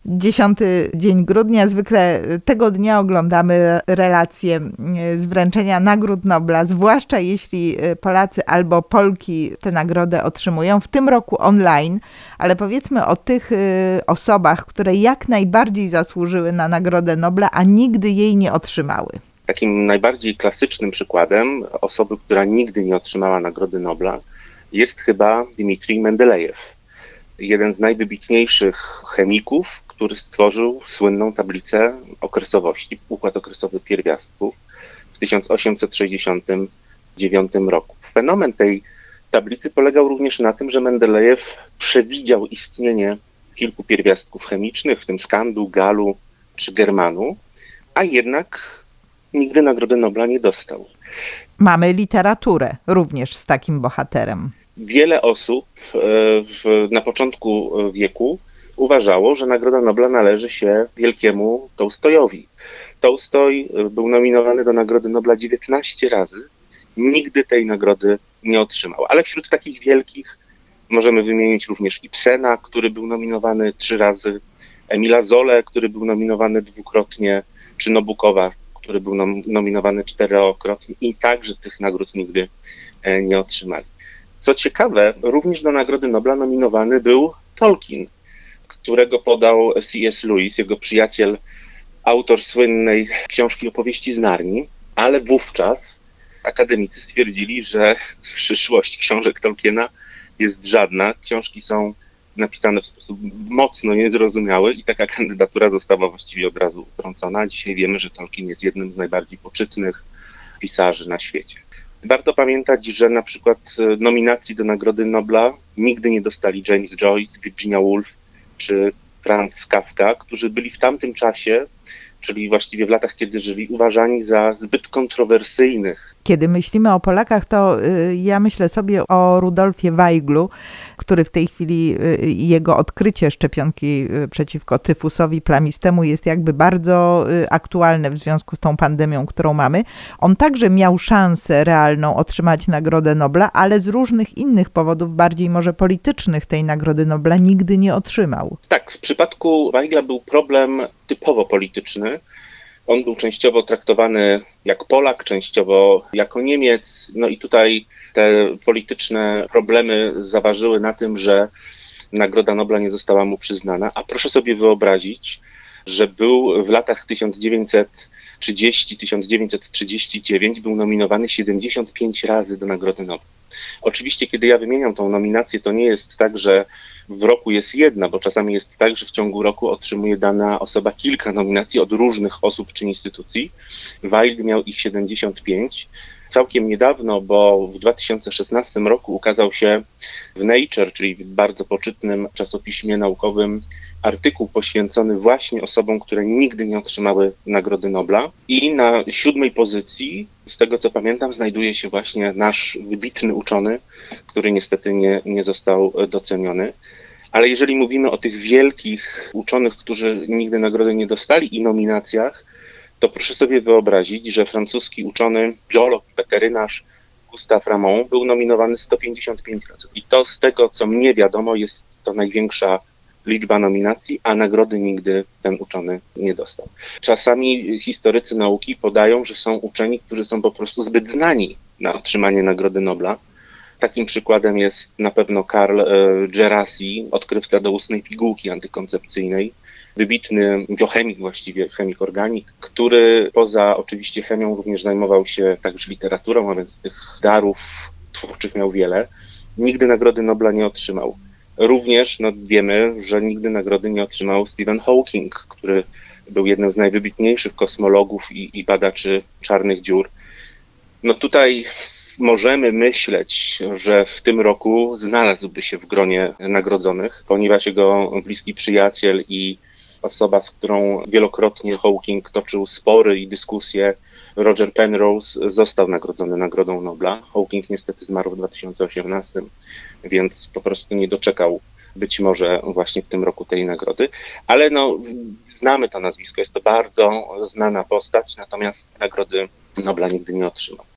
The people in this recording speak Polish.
10 dzień grudnia. Zwykle tego dnia oglądamy relacje z wręczenia nagród Nobla, zwłaszcza jeśli Polacy albo Polki tę nagrodę otrzymują. W tym roku online, ale powiedzmy o tych osobach, które jak najbardziej zasłużyły na Nagrodę Nobla, a nigdy jej nie otrzymały. Takim najbardziej klasycznym przykładem osoby, która nigdy nie otrzymała Nagrody Nobla, jest chyba Dmitrij Mendelejew. Jeden z najwybitniejszych chemików, który stworzył słynną tablicę okresowości, układ okresowy pierwiastków w 1869 roku. Fenomen tej tablicy polegał również na tym, że Mendelejew przewidział istnienie kilku pierwiastków chemicznych, w tym skandu, galu czy germanu, a jednak nigdy Nagrody Nobla nie dostał. Mamy literaturę również z takim bohaterem. Wiele osób na początku wieku uważało, że Nagroda Nobla należy się wielkiemu Tołstojowi. Tołstoj był nominowany do Nagrody Nobla 19 razy. Nigdy tej nagrody nie otrzymał. Ale wśród takich wielkich możemy wymienić również Ibsena, który był nominowany 3 razy, Emila Zolę, który był nominowany 2-krotnie, czy Nabokowa, który był nominowany 4-krotnie i także tych nagród nigdy nie otrzymali. Co ciekawe, również do Nagrody Nobla nominowany był Tolkien, którego podał C.S. Lewis, jego przyjaciel, autor słynnej książki Opowieści z Narni, ale wówczas akademicy stwierdzili, że przyszłość książek Tolkiena jest żadna. Książki są napisane w sposób mocno niezrozumiały i taka kandydatura została właściwie od razu utrącona. Dzisiaj wiemy, że Tolkien jest jednym z najbardziej poczytnych pisarzy na świecie. Warto pamiętać, że na przykład nominacji do Nagrody Nobla nigdy nie dostali James Joyce, Virginia Woolf czy Franz Kafka, którzy byli w tamtym czasie, czyli właściwie w latach, kiedy żyli, uważani za zbyt kontrowersyjnych. Kiedy myślimy o Polakach, to ja myślę sobie o Rudolfie Weiglu, który w tej chwili jego odkrycie szczepionki przeciwko tyfusowi plamistemu jest jakby bardzo aktualne w związku z tą pandemią, którą mamy. On także miał szansę realną otrzymać Nagrodę Nobla, ale z różnych innych powodów, bardziej może politycznych, tej Nagrody Nobla nigdy nie otrzymał. Tak, w przypadku Weigla był problem typowo polityczny. On był częściowo traktowany jak Polak, częściowo jako Niemiec. No i tutaj te polityczne problemy zaważyły na tym, że Nagroda Nobla nie została mu przyznana. A proszę sobie wyobrazić, że był w latach 1930-1939 był nominowany 75 razy do Nagrody Nobla. Oczywiście, kiedy ja wymieniam tą nominację, to nie jest tak, że w roku jest jedna, bo czasami jest tak, że w ciągu roku otrzymuje dana osoba kilka nominacji od różnych osób czy instytucji. Weigl miał ich 75. Całkiem niedawno, bo w 2016 roku ukazał się w Nature, czyli w bardzo poczytnym czasopiśmie naukowym, artykuł poświęcony właśnie osobom, które nigdy nie otrzymały Nagrody Nobla. I na 7. pozycji, z tego co pamiętam, znajduje się właśnie nasz wybitny uczony, który niestety nie został doceniony. Ale jeżeli mówimy o tych wielkich uczonych, którzy nigdy nagrody nie dostali i nominacjach, to proszę sobie wyobrazić, że francuski uczony, biolog, weterynarz Gustave Ramon był nominowany 155 razy. I to z tego, co mnie wiadomo, jest to największa liczba nominacji, a nagrody nigdy ten uczony nie dostał. Czasami historycy nauki podają, że są uczeni, którzy są po prostu zbyt znani na otrzymanie Nagrody Nobla. Takim przykładem jest na pewno Karl Dżerassi, odkrywca doustnej pigułki antykoncepcyjnej, wybitny biochemik, właściwie chemik organik, który poza oczywiście chemią również zajmował się także literaturą, a więc tych darów twórczych miał wiele. Nigdy Nagrody Nobla nie otrzymał. Również wiemy, że nigdy nagrody nie otrzymał Stephen Hawking, który był jednym z najwybitniejszych kosmologów i badaczy czarnych dziur. No tutaj możemy myśleć, że w tym roku znalazłby się w gronie nagrodzonych, ponieważ jego bliski przyjaciel i osoba, z którą wielokrotnie Hawking toczył spory i dyskusje, Roger Penrose, został nagrodzony Nagrodą Nobla. Hawking niestety zmarł w 2018, więc po prostu nie doczekał być może właśnie w tym roku tej nagrody. Ale znamy to nazwisko, jest to bardzo znana postać, natomiast Nagrody Nobla nigdy nie otrzymał.